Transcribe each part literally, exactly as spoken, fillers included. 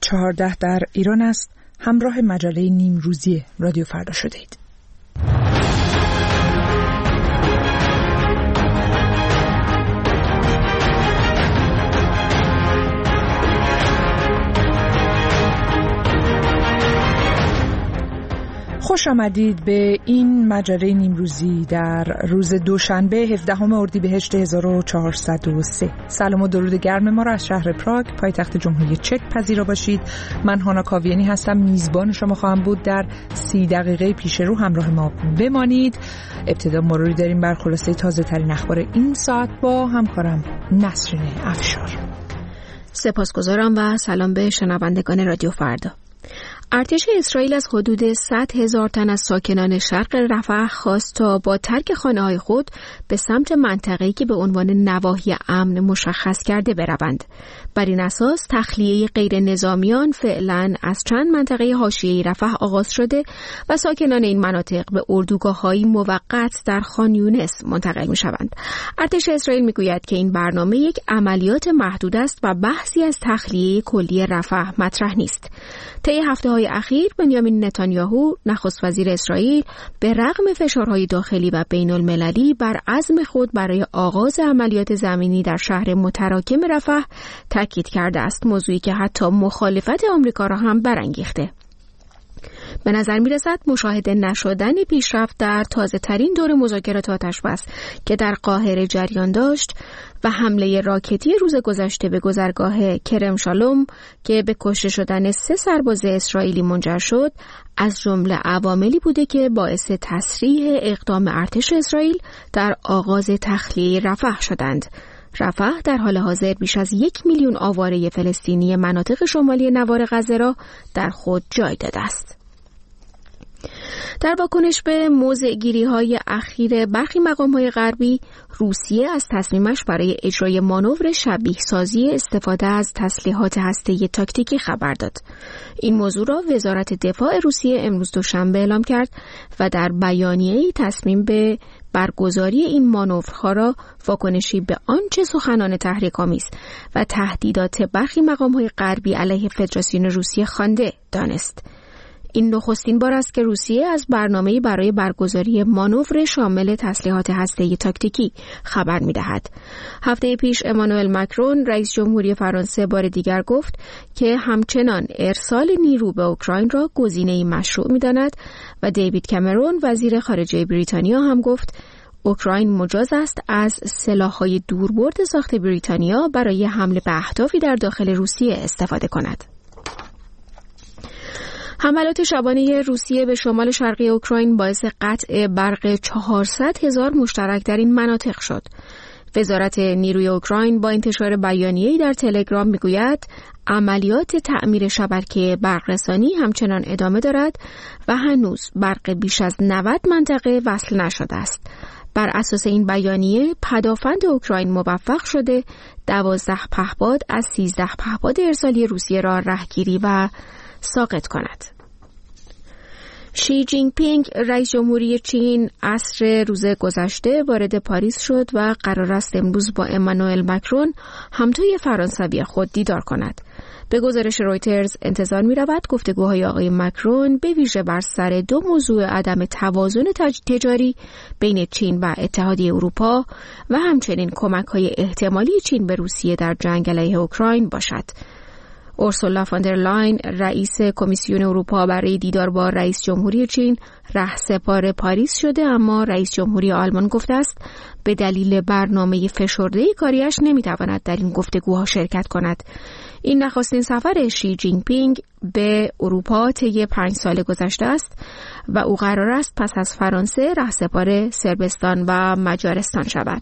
چهارده در ایران است. همراه مجله نیمروزی رادیو فردا شدید. خوش آمدید به این مجله نیمروزی در روز دوشنبه هفدهم اردیبهشت هزار و چهارصد و سه. سلام و درود گرم ما را از شهر پراگ پایتخت جمهوری چک پذیرا باشید. من هانا کاویانی هستم، میزبان شما خواهم بود. در سی دقیقه پیش رو همراه ما بمانید. ابتدا مروری داریم بر خلاصه تازه ترین اخبار این ساعت با همکارم نسرین افشار. سپاسگزارم و سلام به شنوندگان رادیو فردا. ارتش اسرائیل از حدود صد هزار تن از ساکنان شرق رفح خواست تا با ترک خانه‌های خود به سمت منطقه‌ای که به عنوان نواحی امن مشخص کرده بروند. بر این اساس تخلیه غیر نظامیان فعلا از چند منطقه حاشیه‌ای رفح آغاز شده و ساکنان این مناطق به اردوگاه‌های موقت در خان یونس منتقل می‌شوند. ارتش اسرائیل می‌گوید که این برنامه یک عملیات محدود است و بحثی از تخلیه کلی رفح مطرح نیست. طی هفته‌های اخیر بنیامین نتانیاهو نخست وزیر اسرائیل به رغم فشارهای داخلی و بین‌المللی بر عزم خود برای آغاز عملیات زمینی در شهر متراکم رفح تاکید کرده است، موضوعی که حتی مخالفت آمریکا را هم برانگیخته. به نظر می رسد مشاهده نشدن پیشرفت در تازه ترین دور مذاکرات آتشبس که در قاهره جریان داشت و حمله راکتی روز گذشته به گذرگاه کرم شالوم که به کشته شدن سه سرباز اسرائیلی منجر شد از جمله عواملی بوده که باعث تسریع اقدام ارتش اسرائیل در آغاز تخلیه رفح شدند. رفح در حال حاضر بیش از یک میلیون آواره فلسطینی مناطق شمالی نوار غزه را در خود جای داده است. در واکنش به موضع‌گیری‌های اخیر برخی مقام‌های غربی، روسیه از تصمیمش برای اجرای مانور شبیه سازی استفاده از تسلیحات هسته‌ای تاکتیکی خبر داد. این موضوع را وزارت دفاع روسیه امروز دوشنبه اعلام کرد و در بیانیه‌ای تصمیم به برگزاری این مانورها را واکنشی به آنچه سخنان تحریک‌آمیز و تهدیدات برخی مقام‌های غربی علیه فدراسیون روسیه خوانده دانست. این نخستین بار است که روسیه از برنامه‌ای برای برگزاری مانور شامل تسلیحات هسته‌ای تاکتیکی خبر می‌دهد. هفته پیش امانوئل ماکرون رئیس جمهوری فرانسه بار دیگر گفت که همچنان ارسال نیرو به اوکراین را گزینه‌ای مشروع می‌داند و دیوید کامرون وزیر خارجه بریتانیا هم گفت اوکراین مجاز است از سلاح‌های دوربرد ساخت بریتانیا برای حمله به اهدافی در داخل روسیه استفاده کند. حملات شبانه روسیه به شمال شرقی اوکراین باعث قطع برق چهارصد هزار مشترک در این مناطق شد. وزارت نیروی اوکراین با انتشار بیانیه‌ای در تلگرام میگوید عملیات تعمیر شبکه برقرسانی همچنان ادامه دارد و هنوز برق بیش از نود منطقه وصل نشده است. بر اساس این بیانیه پدافند اوکراین موفق شده دوازده پهپاد از سیزده پهپاد ارسالی روسیه را رهگیری و ساقط کند. شی جین پینگ رئیس جمهوری چین عصر روز گذشته وارد پاریس شد و قرار است امروز با امانوئل ماکرون همتای فرانسوی خود دیدار کند. به گزارش رویترز انتظار می رود گفتگوهای آقای ماکرون به ویژه بر سر دو موضوع عدم توازن تجاری بین چین و اتحادیه اروپا و همچنین کمک‌های احتمالی چین به روسیه در جنگ علیه اوکراین باشد. اورسولا فاندر لاین رئیس کمیسیون اروپا برای دیدار با رئیس جمهوری چین رهسپار پاریس شده، اما رئیس جمهوری آلمان گفته است به دلیل برنامه فشرده کاریش نمیتواند در این گفتگوها شرکت کند. این نخستین سفر شی جین پینگ به اروپا طی پنج سال گذشته است و او قرار است پس از فرانسه رهسپار صربستان و مجارستان شود.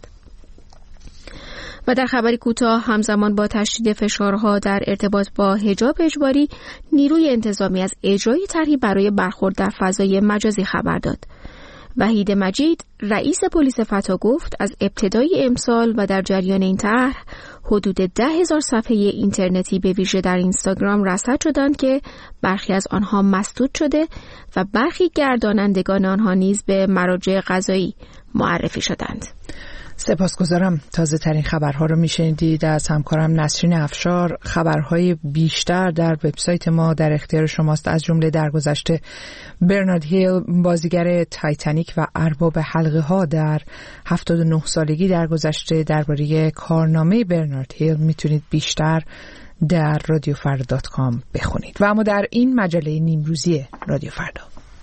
و در خبری کوتاه، همزمان با تشدید فشارها در ارتباط با حجاب اجباری، نیروی انتظامی از اجرای طرحی برای برخورد در فضای مجازی خبر داد. وحید مجید رئیس پلیس فتا گفت از ابتدای امسال و در جریان این طرح حدود ده هزار صفحه اینترنتی به ویژه در اینستاگرام رصد شدند که برخی از آنها مسدود شده و برخی گردانندگان آنها نیز به مراجع قضایی معرفی شدند. سپاسگزارم. تازه ترین خبرها رو میشنیدید از همکارم نسرین افشار. خبرهای بیشتر در وبسایت ما در اختیار شماست، از جمله درگذشته برنارد هیل، بازیگر تایتانیک و ارباب حلقه ها، در هفتاد و نه سالگی درگذشته. درباره کارنامه برنارد هیل میتونید بیشتر در رادیو فردا دات کام بخونید. و اما در این مجله نیمروزی رادیو فردا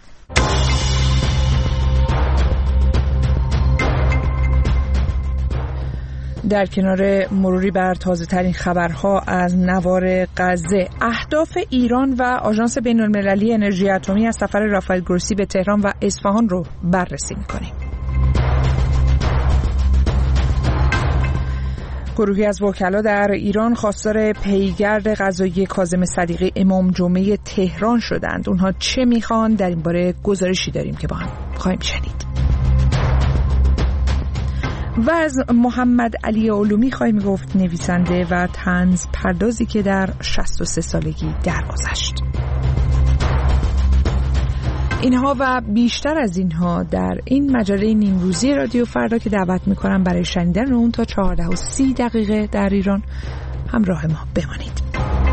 در کنار مروری بر تازه ترین خبرها از نوار غزه، اهداف ایران و آژانس بین المللی انرژی اتمی از سفر رافائل گروسی به تهران و اصفهان رو بررسی می‌کنیم. گروهی از وکلا در ایران خواستار پیگرد قضایی کاظم صدیقی امام جمعه تهران شدند. اونها چه میخوان؟ در این باره گزارشی داریم که با هم خواهیم شنید. و از محمد علی علومی خواهیم گفت، نویسنده و طنز پردازی که در شصت و سه سالگی درگذشت. اینها و بیشتر از اینها در این مجله نیمروزی رادیو فردا که دعوت میکنم برای شنیدن اون تا چهارده و سی دقیقه در ایران همراه ما بمانید.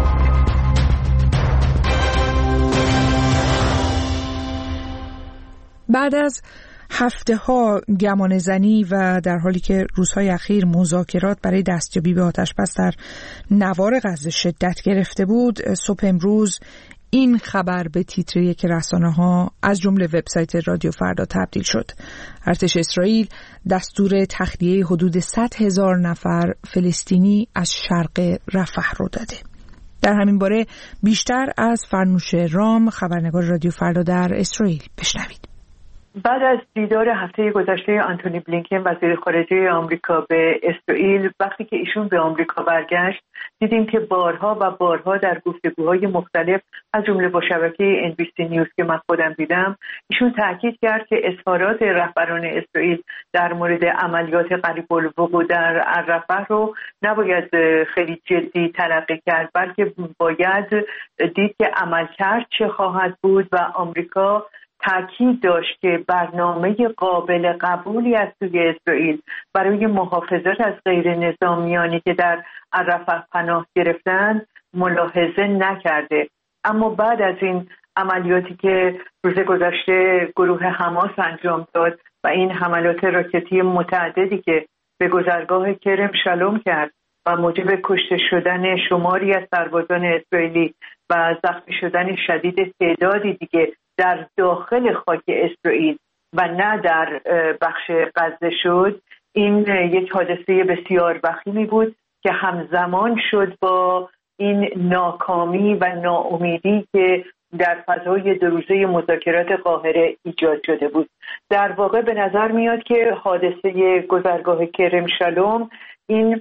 بعد از هفته ها گمان زنی و در حالی که روزهای اخیر مذاکرات برای دستیابی به آتش‌بس در نوار غزه شدت گرفته بود، صبح امروز این خبر به تیتر یک رسانه‌ها از جمله وبسایت رادیو فردا تبدیل شد. ارتش اسرائیل دستور تخلیه حدود صد هزار نفر فلسطینی از شرق رفح رو داده. در همین باره بیشتر از فرنوش رام، خبرنگار رادیو فردا در اسرائیل، بشنوید. بعد از دیدار هفته گذشته آنتونی بلینکن وزیر خارجه آمریکا به اسرائیل، وقتی که ایشون به آمریکا برگشت، دیدیم که بارها و بارها در گفتگوهای مختلف از جمله با شبکه ان بی سی نیوز که من خودم دیدم، ایشون تاکید کرد که اظهارات رهبران اسرائیل در مورد عملیات قریب الوقوع در رفح رو نباید خیلی جدی تلقی کرد، بلکه باید دید که عملکرد چه خواهد بود. و آمریکا تاکید داشت که برنامه قابل قبولی از سوی اسرائیل برای محافظت از غیر نظامیانی که در رفح پناه گرفتند ملاحظه نکرده. اما بعد از این عملیاتی که روز گذشته گروه حماس انجام داد و این حملات راکتی متعددی که به گذرگاه کرم شلوم کرد و موجب کشته شدن شماری از سربازان اسرائیلی و زخمی شدن شدید تعدادی دیگه در داخل خاک اسرائیل و نه در بخش غزه شد، این یک حادثه بسیار وخیمی بود که همزمان شد با این ناکامی و ناامیدی که در فضای دو روزه مذاکرات قاهره ایجاد شده بود. در واقع به نظر میاد که حادثه گذرگاه کرم شلوم این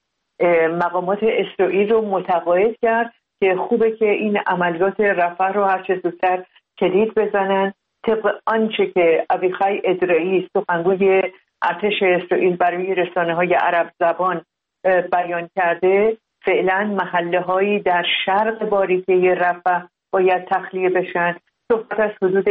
مقامات اسرائیل رو متقاعد کرد که خوبه که این عملیات رفح رو هر چه زودتر کلید بزنن. طبق آنچه که ابیخای ادرایی سخنگوی ارتش اسرائیل برای رسانه‌های عرب زبان بیان کرده، فعلا محله‌هایی در شرق باریکه رفح باید تخلیه بشن. صحبت از حدود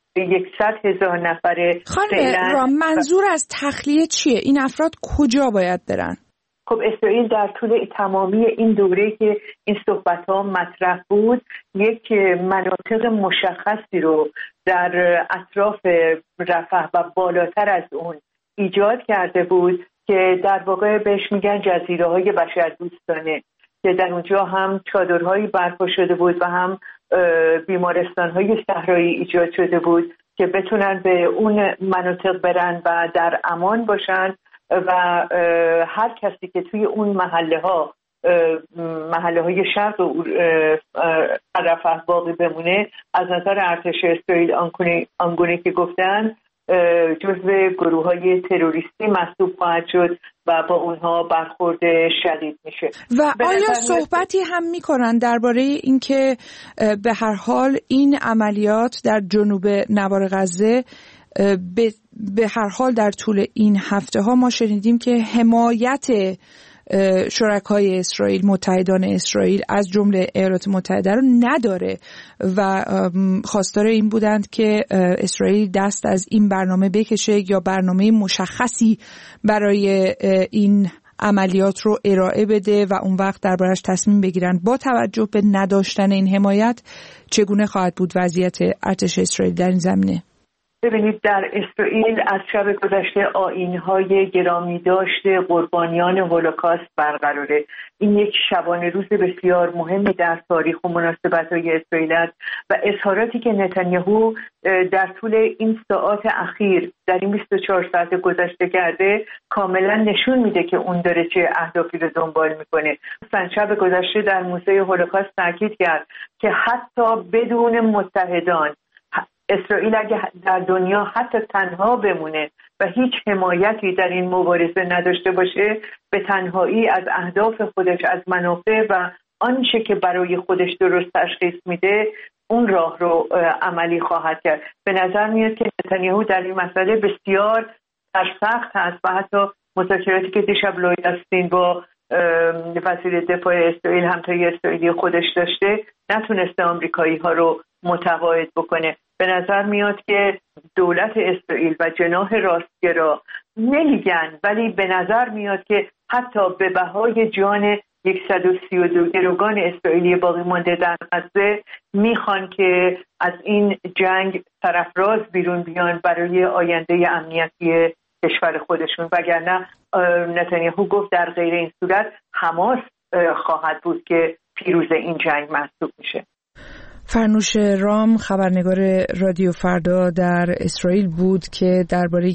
صد هزار نفره. خانم رام، منظور از تخلیه چیه؟ این افراد کجا باید برن؟ خب اسرائیل در طول تمامی این دوره که این صحبت‌ها مطرح بود، یک مناطق مشخصی رو در اطراف رفح و بالاتر از اون ایجاد کرده بود که در واقع بهش میگن جزیره‌های بشردوستانه، که در اونجا هم چادرهایی برپا شده بود و هم بیمارستان‌های صحرایی ایجاد شده بود که بتونن به اون مناطق برن و در امان باشن و هر کسی که توی اون محله ها محله های شرق و رفح باقی بمونه، از نظر ارتش اسرائیل آنگونه که گفتن جزو گروه های تروریستی محسوب خواهد شد و با اونها برخورد شدید میشه. و آیا صحبتی هم میکنن درباره اینکه به هر حال این عملیات در جنوب نوار غزه به, به هر حال در طول این هفته ها ما شنیدیم که حمایت شرکای اسرائیل، متحدان اسرائیل از جمله ایالات متحده رو نداره و خواستار این بودند که اسرائیل دست از این برنامه بکشه یا برنامه مشخصی برای این عملیات رو ارائه بده و اون وقت دربارش تصمیم بگیرن. با توجه به نداشتن این حمایت چگونه خواهد بود وضعیت ارتش اسرائیل در این زمینه؟ ببینید، در اسرائیل از شب گذشته آیین‌های گرامی داشته قربانیان هولوکاست برقراره. این یک شبانه روز بسیار مهمی در تاریخ و مناسبت‌های اسرائیل است و اظهاراتی که نتانیاهو در طول این ساعات اخیر در این بیست و چهار ساعت گذشته کرده کاملا نشون میده که اون داره چه اهدافی رو دنبال میکنه. مثلا شب گذشته در موزه هولوکاست تاکید کرد که حتی بدون متحدان اسرائیل اگه در دنیا حتی تنها بمونه و هیچ حمایتی در این مبارزه نداشته باشه، به تنهایی از اهداف خودش، از منافع و آنچه که برای خودش درست تشخیص میده اون راه رو عملی خواهد کرد. به نظر میاد که نتانیاهو در این مسئله بسیار سرسخت هست و حتی مذاکراتی که دیشب لوید استین با وزیر دفاع اسرائیل، همتای اسرائیلی خودش داشته، نتونسته آمریکایی ها رو متقاعد بکنه. به نظر میاد که دولت اسرائیل و جناح راستگرا نمیگن، ولی به نظر میاد که حتی به بهای جان صد و سی و دو گروگان اسرائیلی باقی مانده در غزه میخوان که از این جنگ سرفراز بیرون بیان برای آینده امنیتی کشور خودشون، وگرنه نتانیاهو گفت در غیر این صورت حماس خواهد بود که پیروز این جنگ محسوب میشه. فرنوش رام، خبرنگار رادیو فردا در اسرائیل بود که درباره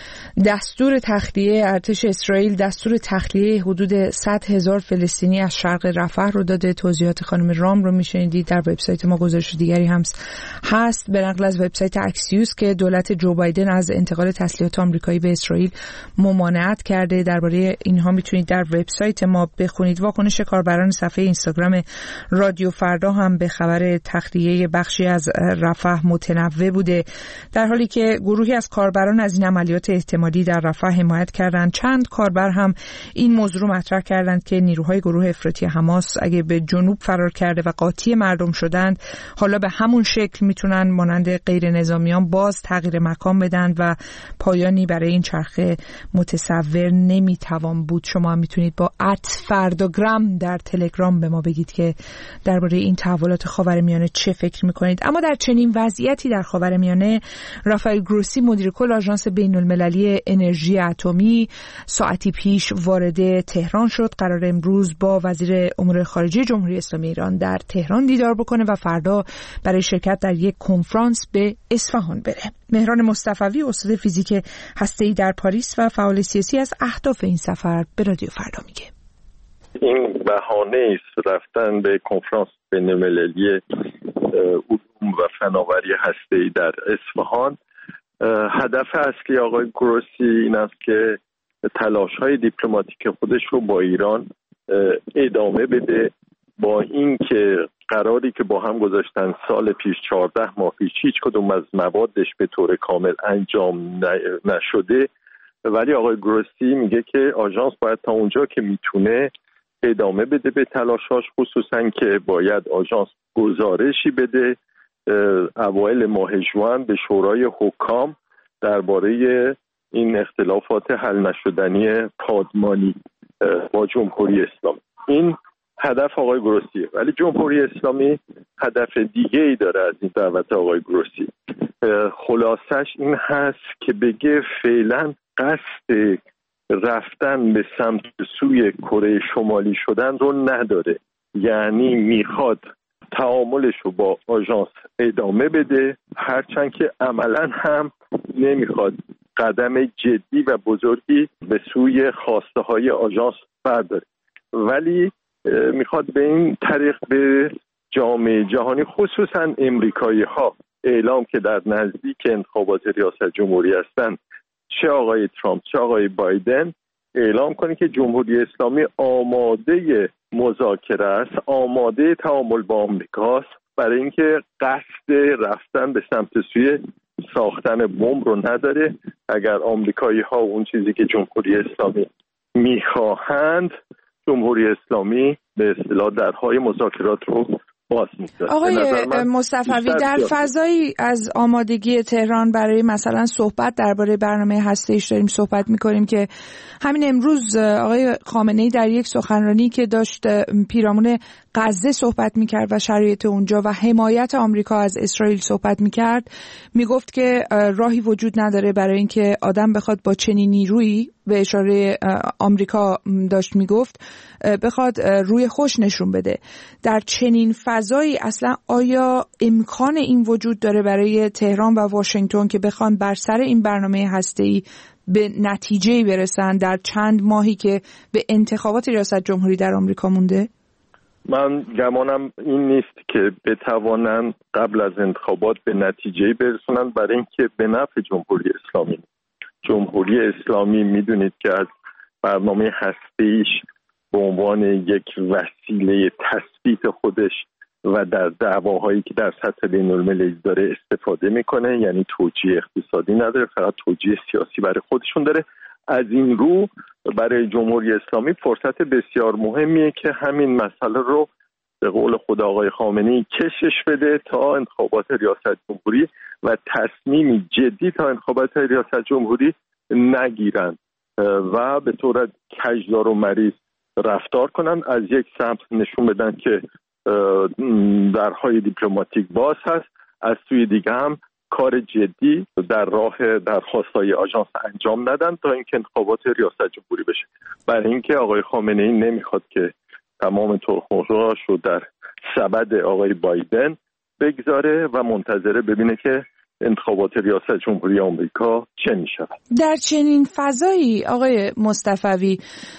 دستور تخلیه ارتش اسرائیل، دستور تخلیه حدود صد هزار فلسطینی از شرق رفح رو داده. توضیحات خانم رام رو میشنیدید. در وبسایت ما گزارش دیگری هم هست به نقل از وبسایت اکسیوس که دولت جو بایدن از انتقال تسلیحات آمریکایی به اسرائیل ممانعت کرده. درباره اینها میتونید در وبسایت ما بخونید. واکنش کاربران صفحه اینستاگرام رادیو فردا هم به خبر تخلیه بخشی از رفح متنوع بوده، در حالی که گروهی از کاربران از این عملیات احتمالی در رفح حمایت کردند. چند کاربر هم این موضوع رو مطرح کردند که نیروهای گروه افراطی حماس اگه به جنوب فرار کرده و قاطی مردم شدند، حالا به همون شکل میتونن مانند غیر نظامیان باز تغییر مکان بدن و پایانی برای این چرخه متصور نمیتوان بود. شما میتونید با ات فرداگرام در تلگرام به ما بگید که درباره این تحولات خاورمیانه چه فکر میکنید. اما در چنین وضعیتی در خاورمیانه، رافائل گروسی مدیر کل آژانس بین المللی انرژی اتمی ساعتی پیش وارد تهران شد. قرار امروز با وزیر امور خارجه جمهوری اسلامی ایران در تهران دیدار بکنه و فردا برای شرکت در یک کنفرانس به اصفهان بره. مهران مصطفی، استاد فیزیک هسته‌ای در پاریس و فعال سیاسی، از اهداف این سفر به رادیو فردا میگه. این بهانه است رفتن به کنفرانس بین‌المللی علوم و فناوری هسته‌ای در اصفهان. هدف اصلی آقای گروسی این است که تلاش‌های دیپلماتیک خودش رو با ایران ادامه بده، با اینکه قراری که با هم گذاشتن سال پیش چهارده ماه پیش هیچ کدوم از موادش به طور کامل انجام نشده، ولی آقای گروسی میگه که آژانس باید تا اونجا که میتونه ادامه بده به تلاشاش، خصوصا که باید آژانس گزارشی بده اوایل ماه ژوئن به شورای حکام درباره این اختلافات حل نشدنی پادمانی با جمهوری اسلامی. این هدف آقای گروسیه، ولی جمهوری اسلامی هدف دیگه ای داره از این دعوت آقای گروسی. خلاصش این هست که بگه فعلا قصد رفتن به سمت سوی کره شمالی شدن رو نداره، یعنی میخواد تعاملش رو با آژانس ادامه بده، هرچند که عملا هم نمیخواد قدم جدی و بزرگی به سوی خواسته های آژانس برداره، ولی میخواد به این طریق به جامعه جهانی خصوصا امریکایی ها اعلام که در نزدیک انتخابات ریاست جمهوری هستن، چه آقای ترامپ چه آقای بایدن، اعلام کنه که جمهوری اسلامی آماده مذاکره است، آماده تعامل با آمریکاست، برای اینکه قصد رفتن به سمت سوی ساختن بمب رو نداره. اگر آمریکایی ها اون چیزی که جمهوری اسلامی میخواهند جمهوری اسلامی به اصطلاح درهای مذاکرات رو باز می‌کنه. آقای مصطفوی، در فضایی از آمادگی تهران برای مثلا صحبت درباره برنامه هسته‌ایش داریم صحبت می‌کنیم که همین امروز آقای خامنه‌ای در یک سخنرانی که داشت پیرامون غزه صحبت می‌کرد و شرایط اونجا و حمایت آمریکا از اسرائیل صحبت می‌کرد، میگفت که راهی وجود نداره برای اینکه آدم بخواد با چنین نیرویی، به اشاره آمریکا داشت میگفت، بخواد روی خوش نشون بده. در چنین فضایی اصلا آیا امکان این وجود داره برای تهران و واشنگتن که بخوان بر سر این برنامه هسته‌ای به نتیجه‌ای برسن در چند ماهی که به انتخابات ریاست جمهوری در آمریکا مونده؟ من گمانم این نیست که بتوانند قبل از انتخابات به نتیجه‌ای برسونن، برای اینکه به نفع جمهوری اسلامی. جمهوری اسلامی میدونید که از برنامه هسته‌ایش به عنوان یک وسیله تثبیت خودش و در دعواهایی که در سطح بین‌المللی داره استفاده میکنه، یعنی توجیه اقتصادی نداره، فقط توجیه سیاسی برای خودشون داره. از این رو برای جمهوری اسلامی فرصت بسیار مهمیه که همین مسئله رو به قول خود آقای خامنه‌ای کشش بده تا انتخابات ریاست جمهوری و تصمیمی جدی تا انتخابات ریاست جمهوری نگیرن و به طور کجدار و مریض رفتار کنن. از یک سمت نشون بدن که درهای دیپلماتیک باز هست، از سوی دیگه هم کار جدی در راه درخواست‌های آژانس انجام ندن تا اینکه انتخابات ریاست جمهوری بشه. برای اینکه آقای خامنه‌ای نمیخواد که تمام تخم‌مرغ‌هاش رو در سبد آقای بایدن بگذاره و منتظره ببینه که انتخابات ریاست جمهوری آمریکا چه میشه. در چنین فضایی آقای مصطفوی،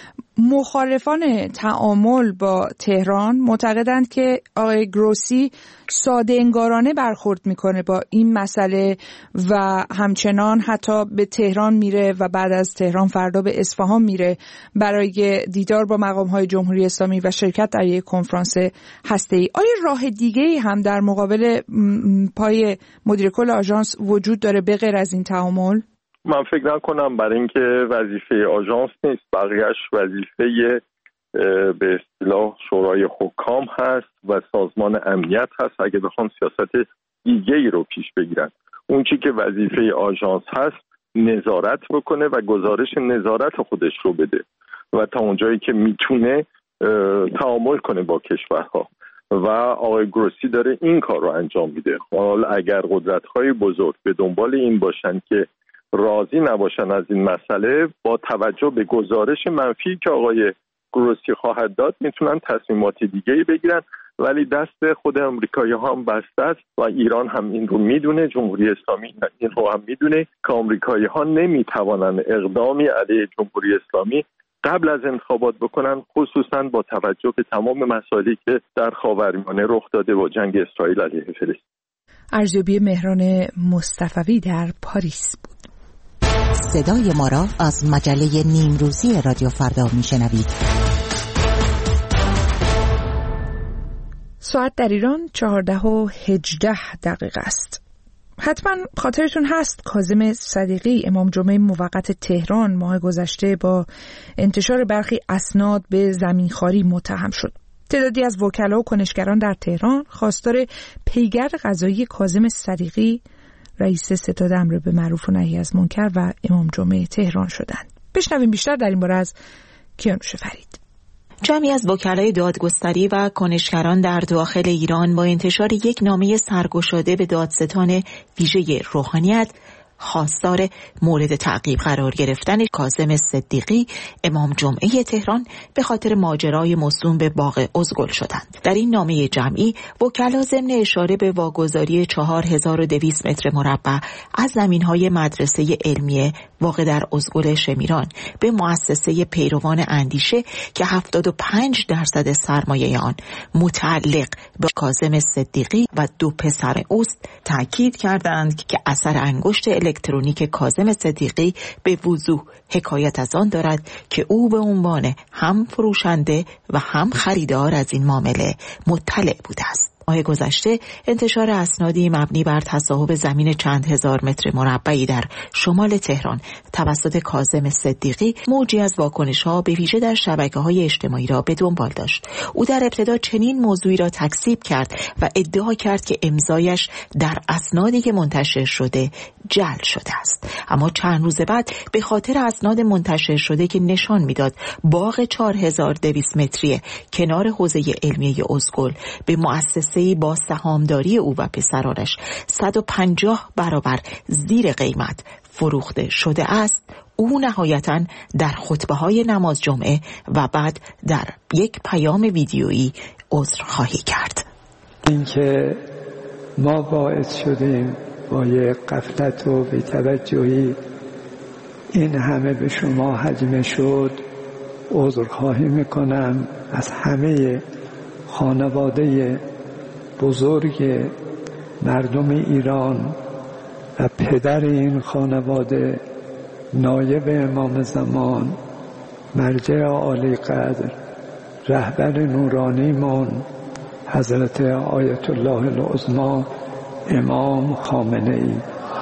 مخالفان تعامل با تهران معتقدند که آقای گروسی ساده انگارانه برخورد میکنه با این مسئله و همچنان حتی به تهران میره و بعد از تهران فردا به اصفهان میره برای دیدار با مقام‌های جمهوری اسلامی و شرکت در یک کنفرانس هسته‌ای. آیا راه دیگه‌ای هم در مقابل پای مدیر کل آژانس وجود داره به غیر از این تعامل؟ من فکر نکنم، برای اینکه وظیفه آژانس نیست، بقیهش وظیفه به اصطلاح شورای حکام هست و سازمان امنیت هست. اگه بخوان سیاست دیگه ای رو پیش بگیرن، اون چی که وظیفه آژانس هست نظارت بکنه و گزارش نظارت خودش رو بده و تا اونجایی که میتونه تعامل کنه با کشورها و آقای گروسی داره این کار رو انجام میده. حالا اگر قدرت‌های بزرگ به دنبال این باشن که راضی نباشن از این مسئله، با توجه به گزارش منفی که آقای گروسی خواهد داد میتونن تصمیمات دیگه‌ای بگیرن، ولی دست خود آمریکایی‌ها هم بسته است و ایران هم این رو میدونه، جمهوری اسلامی این رو هم میدونه که آمریکایی‌ها نمیتوانن اقدامی علیه جمهوری اسلامی قبل از انتخابات بکنن، خصوصا با توجه به تمام مسائلی که در خاورمیانه رخ داده با جنگ اسرائیل علیه فلسطین. ارزیابی مهران مصطفوی در پاریس بود. صدای ما را از مجله نیمروزی رادیو فردا میشنوید. ساعت در ایران چهارده و هجده دقیقه است. حتما خاطرتون هست کاظم صدیقی، امام جمعه موقت تهران ماه گذشته با انتشار برخی اسناد به زمینخواری متهم شد. تعدادی از وکلا و کنشگران در تهران خواستار پیگرد قضایی کاظم صدیقی، رئیس ستاد امر به معروف و نهی از منکر و امام جمعه تهران شدند. بشنویم بیشتر در این باره از کیانوش فرید. جمعی از وکلای دادگستری و کنشگران در داخل ایران با انتشار یک نامه سرگشاده به دادستان ویژه روحانیت خواستار مورد تعقیب قرار گرفتن کاظم صدیقی امام جمعه تهران به خاطر ماجرای موسوم به باغ ازگل شدند. در این نامه جمعی وکلا ضمن اشاره به واگذاری چهار هزار و دویست متر مربع از زمین‌های مدرسه علمیه واقع در ازگل شمیران به مؤسسه پیروان اندیشه که هفتاد و پنج درصد سرمایه آن متعلق به کاظم صدیقی و دو پسر اوست تاکید کردند که اثر انگشت الکترونیک کاظم صدیقی به وضوح حکایت از آن دارد که او به عنوان هم فروشنده و هم خریدار از این معامله مطلع بوده است. ماه گذشته انتشار اسنادی مبنی بر تصاحب زمین چند هزار متر مربعی در شمال تهران توسط کاظم صدیقی موجی از واکنش‌ها به ویژه در شبکه‌های اجتماعی را به دنبال داشت. او در ابتدا چنین موضوعی را تکذیب کرد و ادعا کرد که امضایش در اسنادی که منتشر شده جعل شده است. اما چند روز بعد به خاطر اسناد منتشر شده که نشان میداد باغ چهار هزار و دویست متری کنار حوزه علمیه ازگل به مؤسسه‌ای با سهامداری او و پسرانش صد و پنجاه برابر زیر قیمت فروخته شده است، او نهایتاً در خطبه‌های نماز جمعه و بعد در یک پیام ویدیویی عذرخواهی کرد. اینکه ما باعث شدیم با یک غفلت و بی‌توجهی این همه به شما هجمه شد، عذرخواهی میکنم از همه خانواده بزرگ مردم ایران و پدر این خانواده نایب امام زمان مرجع عالی قدر رهبر نورانیمون حضرت آیت الله العظمی امام خامنه ای.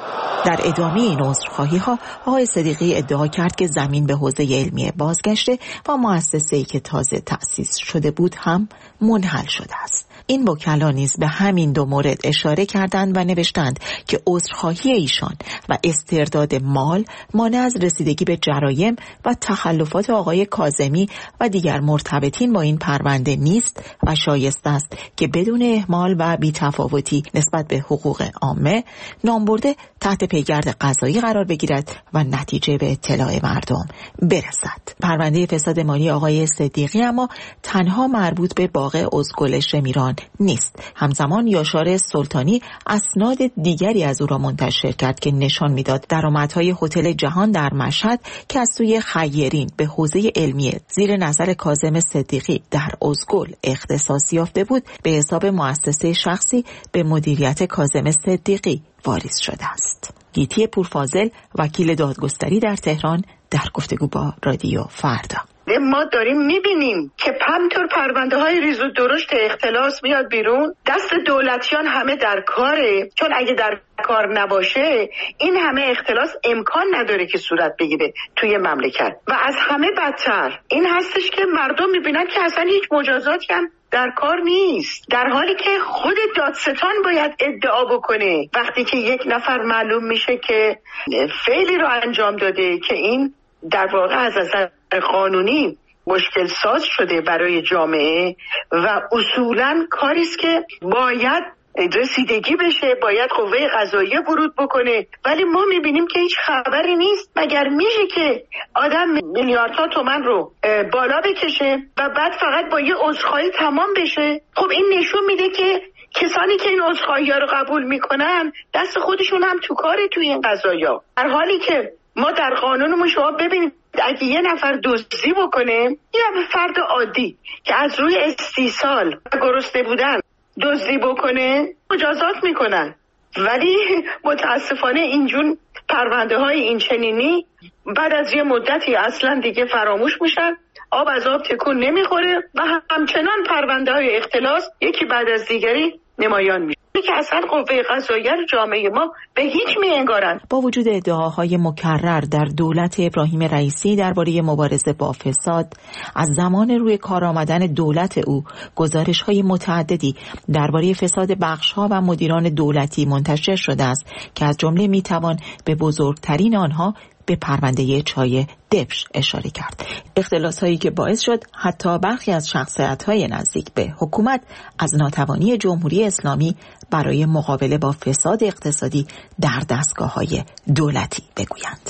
در ادامه این عذرخواهی ها آقای صدیقی ادعا کرد که زمین به حوزه علمیه بازگشته و مؤسسه‌ای که تازه تأسیس شده بود هم منحل شده است. این وکلا نیز به همین دو مورد اشاره کردند و نوشتند که عذرخواهی ایشان و استرداد مال مانع از رسیدگی به جرایم و تخلفات آقای کاظمی و دیگر مرتبطین با این پرونده نیست و شایسته است که بدون اهمال و بی‌تفاوتی نسبت به حقوق عامه نامبرده تحت پیگرد قضایی قرار بگیرد و نتیجه به اطلاع مردم برسد. پرونده فساد مالی آقای صدیقی اما تنها مربوط به باغ ازگل شمیران نیست. همزمان یاشار سلطانی اسناد دیگری از او را منتشر کرد که نشان میداد درآمدهای هتل جهان در مشهد که از سوی خیرین به حوزه علمیه زیر نظر کاظم صدیقی در ازگل اختصاص یافته بود به حساب مؤسسه شخصی به مدیریت کاظم صدیقی واریز شده است. گیتی پورفاضل وکیل دادگستری در تهران در گفتگو با رادیو فردا: ما داریم میبینیم که همطور پرونده های ریز و درشت اختلاس میاد بیرون، دست دولتیان همه در کاره، چون اگه در کار نباشه این همه اختلاس امکان نداره که صورت بگیره توی مملکت. و از همه بدتر این هستش که مردم میبینن که اصلا هیچ مجازاتی هم در کار نیست، در حالی که خود دادستان باید ادعا بکنه وقتی که یک نفر معلوم میشه که فعلی رو انجام داده که این در واقع از نظر قانونی مشکل ساز شده برای جامعه و اصولاً کاریست که باید رسیدگی بشه، باید قوه قضاییه ورود بکنه، ولی ما میبینیم که هیچ خبری نیست. مگر میشه که آدم میلیاردها تومان رو بالا بکشه و بعد فقط با یه عذرخواهی تمام بشه؟ خب این نشون میده که کسانی که این عذرخواهی‌ها رو قبول میکنن دست خودشون هم تو کاره توی این قضایا، در حالی که ما در قانونمون شما ببینید اگه یه نفر دزدی بکنه، یا فرد عادی که از روی استیصال و گرسنه بودن دزدی بکنه مجازات میکنن، ولی متاسفانه اینجون پرونده های این چنینی بعد از یه مدتی اصلا دیگه فراموش میشن، آب از آب تکون نمیخوره و همچنان پرونده های اختلاس یکی بعد از دیگری نمایان میشه که اصلا قوه قضاییه جامعه ما به هیچ میانگارن. با وجود ادعاهای مکرر در دولت ابراهیم رئیسی درباره مبارزه با فساد، از زمان روی کار آمدن دولت او گزارش‌های متعددی درباره فساد بخش‌ها و مدیران دولتی منتشر شده است که از جمله میتوان به بزرگترین آنها به پرونده چای دبش اشاره کرد. اختلاس‌هایی که باعث شد حتی برخی از شخصیت‌های نزدیک به حکومت از ناتوانی جمهوری اسلامی برای مقابله با فساد اقتصادی در دستگاه‌های دولتی بگویند.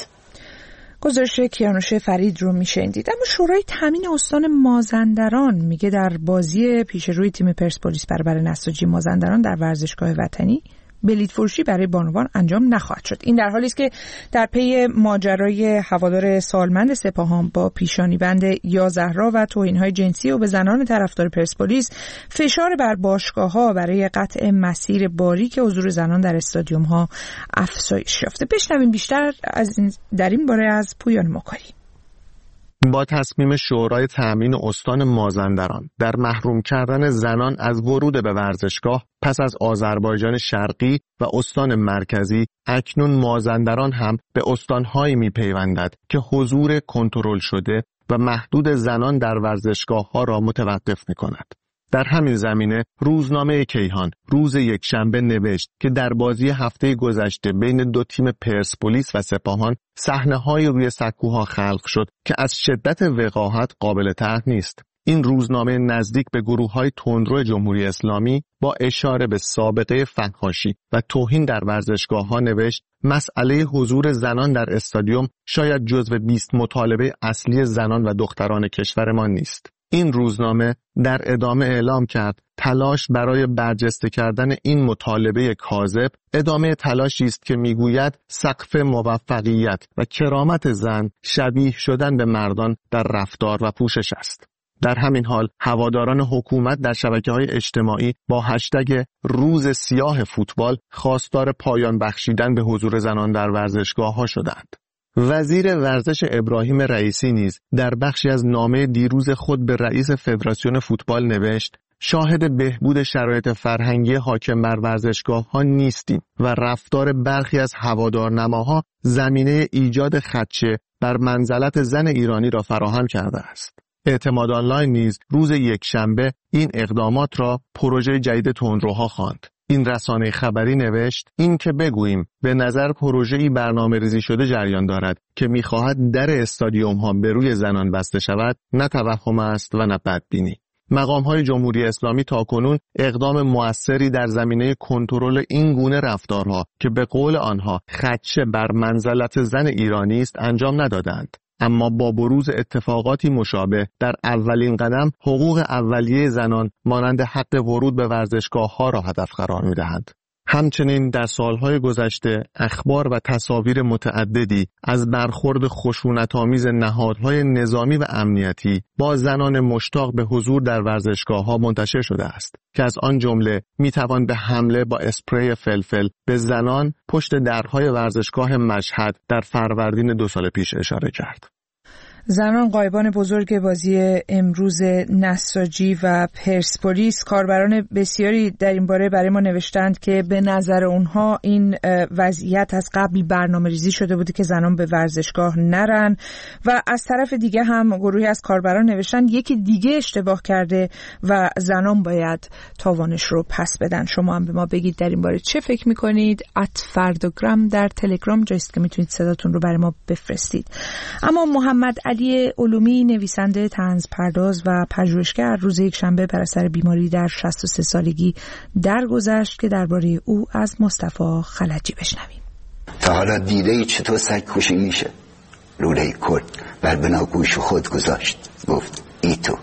گزارش کیانوش فرید رو میشنیدید. اما شورای تامین استان مازندران میگه در بازی پیش روی تیم پرسپولیس برابر نساجی مازندران در ورزشگاه وطنی بلیط فروشی برای بانوان انجام نخواهد شد. این در حالی است که در پی ماجرای هوادار سالمند سپاهان با پیشانی بند یازه‌را و توهین‌های جنسی و به زنان طرفدار پرسپولیس، فشار بر باشگاه‌ها برای قطع مسیر باریک حضور زنان در استادیوم‌ها افزایش یافته. بشنویم بیشتر از این در این باره از پویان مکاری. با تصمیم شورای تأمین استان مازندران در محروم کردن زنان از ورود به ورزشگاه پس از آذربایجان شرقی و استان مرکزی، اکنون مازندران هم به استانهایی می‌پیوندد که حضور کنترل شده و محدود زنان در ورزشگاه‌ها را متوقف می‌کند. در همین زمینه روزنامه کیهان روز یکشنبه نوشت که در بازی هفته گذشته بین دو تیم پرسپولیس و سپاهان صحنه‌های روی سکوها خلق شد که از شدت وقاحت قابل طرح نیست. این روزنامه نزدیک به گروه‌های تندرو جمهوری اسلامی با اشاره به سابقه فحاشی و توهین در ورزشگاه‌ها نوشت مسئله حضور زنان در استادیوم شاید جزو بیست مطالبه اصلی زنان و دختران کشورمان نیست. این روزنامه در ادامه اعلام کرد تلاش برای برجسته کردن این مطالبه کاذب ادامه تلاشی است که میگوید سقف موفقیت و کرامت زن شبیه شدن به مردان در رفتار و پوشش است. در همین حال هواداران حکومت در شبکه‌های اجتماعی با هشتگ روز سیاه فوتبال خواستار پایان بخشیدن به حضور زنان در ورزشگاه‌ها شدند. وزیر ورزش ابراهیم رئیسی نیز در بخشی از نامه دیروز خود به رئیس فدراسیون فوتبال نوشت شاهد بهبود شرایط فرهنگی حاکم بر ورزشگاه‌ها نیستیم و رفتار برخی از هوادارنماها زمینه ایجاد خدشه بر منزلت زن ایرانی را فراهم کرده است. اعتماد آنلاین نیز روز یکشنبه این اقدامات را پروژه جدید تندروها خواند. این رسانه خبری نوشت این که بگوییم به نظر پروژه‌ای برنامه‌ریزی شده جریان دارد که می‌خواهد در استادیوم‌ها به روی زنان بسته شود نه توهم است و نه بدبینی. مقام‌های جمهوری اسلامی تاکنون اقدام مؤثری در زمینه کنترل این گونه رفتارها که به قول آنها خدشه بر منزلت زن ایرانی است انجام ندادند. اما با بروز اتفاقاتی مشابه در اولین قدم حقوق اولیه زنان مانند حق ورود به ورزشگاه‌ها را هدف قرار می‌دهند. همچنین در سالهای گذشته اخبار و تصاویر متعددی از برخورد خشونت‌آمیز نهادهای نظامی و امنیتی با زنان مشتاق به حضور در ورزشگاه‌ها منتشر شده است که از آن جمله می‌توان به حمله با اسپری فلفل به زنان پشت درهای ورزشگاه مشهد در فروردین دو سال پیش اشاره کرد. زنان غایبان بزرگ بازی امروز نساجی و پرسپولیس، کاربران بسیاری در این باره برای ما نوشتند که به نظر اونها این وضعیت از قبل برنامه ریزی شده بوده که زنان به ورزشگاه نرن و از طرف دیگه هم گروهی از کاربران نوشتند یکی دیگه اشتباه کرده و زنان باید تاوانش رو پس بدن. شما هم به ما بگید در این باره چه فکر میکنید؟ ات فردوگرام در تلگرام جایست که میتونید صداتون رو برای ما بفرستید. اما محمد علی علومی، نویسنده، طنز پرداز و پژوهشگر، روز یکشنبه بر اثر بیماری در شصت و سه سالگی درگذشت که درباره او از مصطفی خلجی بشنویم. تا حالا دیده چطور سگ کشی میشه؟ لوله کرد بر بناگوش خود گذاشت، گفت ای تو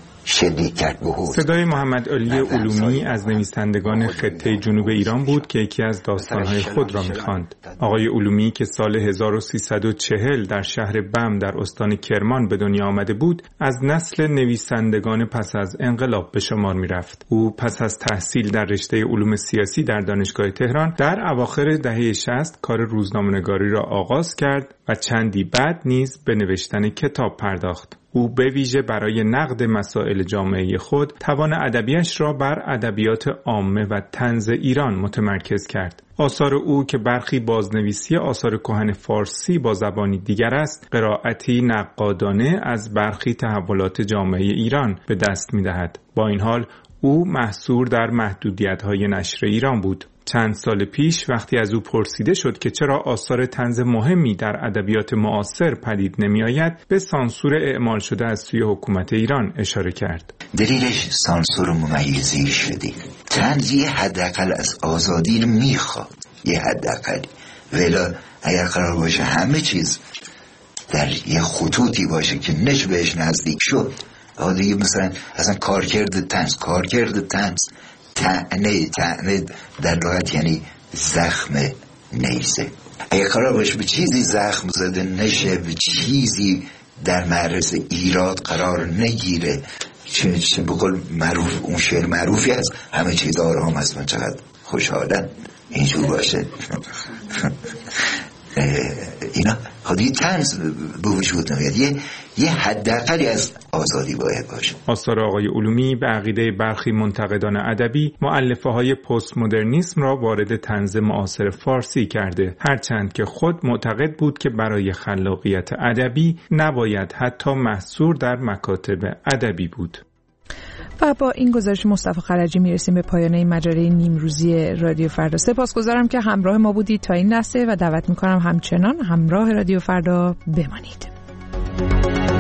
شدی کرد به حوض. صدای محمد علی علومی از نویسندگان خطه جنوب ایران بود که یکی از داستانهای خود را می‌خواند. آقای علومی که سال هزار و سیصد و چهل در شهر بم در استان کرمان به دنیا آمده بود، از نسل نویسندگان پس از انقلاب به شمار می‌رفت. او پس از تحصیل در رشته علوم سیاسی در دانشگاه تهران در اواخر دهه شصت کار روزنامه‌نگاری را آغاز کرد و چندی بعد نیز به نوشتن کتاب پرداخت. او به ویژه برای نقد مسائل جامعه خود توان ادبیش را بر ادبیات عامه و طنز ایران متمرکز کرد. آثار او که برخی بازنویسی آثار کهن فارسی با زبانی دیگر است، قرائتی نقادانه از برخی تحولات جامعه ایران به دست می‌دهد. با این حال او محصور در محدودیت‌های نشر ایران بود. چند سال پیش وقتی از او پرسیده شد که چرا آثار طنز مهمی در ادبیات معاصر پدید نمی‌آید، به سانسور اعمال شده از سوی حکومت ایران اشاره کرد. دلیلش سانسور ممیزی شده. طنز یه حداقل از آزادی رو میخواد، یه حداقل، ولی اگر قرار باشه همه چیز در یه خطوطی باشه که نش بهش نزدیک شد، دیگه مثلا اصلا کارکرد طنز کارکرد طنز طعنه طعنه در لغت یعنی زخم نیزه. اگه قرار باشه به چیزی زخم زده نشه، به چیزی در معرض ایراد قرار نگیره، چه چه بقول معروف، اون شعر معروفی از همه چیز آرام است، من چقدر خوشحالم اینجور باشه. اینا خب یه طنز به وجود نمیاد، یه یه حداقلی از آزادی باید باشه. آثار آقای علومی به عقیده برخی منتقدان ادبی مؤلفه‌های پست مدرنیسم را وارد طنز معاصر فارسی کرده، هرچند که خود معتقد بود که برای خلاقیت ادبی نباید حتی محصور در مکاتب ادبی بود. و با این گزارش مصطفی خلجی میرسیم به پایان این مجله نیمروزی رادیو فردا. سپاسگزارم که همراه ما بودید تا این لحظه و دعوت میکنم همچنان همراه رادیو فردا بمانید.